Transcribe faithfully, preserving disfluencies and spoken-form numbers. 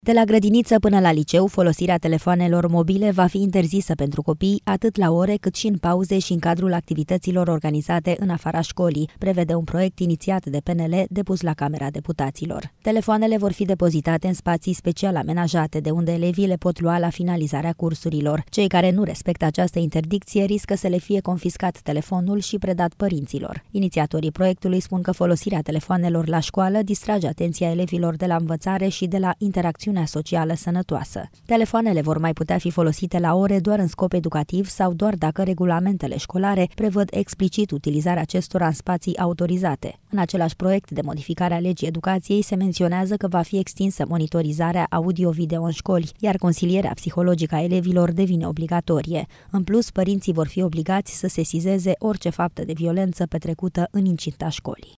De la grădiniță până la liceu, folosirea telefoanelor mobile va fi interzisă pentru copii atât la ore cât și în pauze și în cadrul activităților organizate în afara școlii, prevede un proiect inițiat de P N L depus la Camera Deputaților. Telefoanele vor fi depozitate în spații special amenajate, de unde elevii le pot lua la finalizarea cursurilor. Cei care nu respectă această interdicție riscă să le fie confiscat telefonul și predat părinților. Inițiatorii proiectului spun că folosirea telefoanelor la școală distrage atenția elevilor de la învățare și de la interacțiune socială sănătoasă. Telefoanele vor mai putea fi folosite la ore doar în scop educativ sau doar dacă regulamentele școlare prevăd explicit utilizarea acestora în spații autorizate. În același proiect de modificare a legii educației se menționează că va fi extinsă monitorizarea audio-video în școli, iar consilierea psihologică a elevilor devine obligatorie. În plus, părinții vor fi obligați să sesizeze orice faptă de violență petrecută în incinta școlii.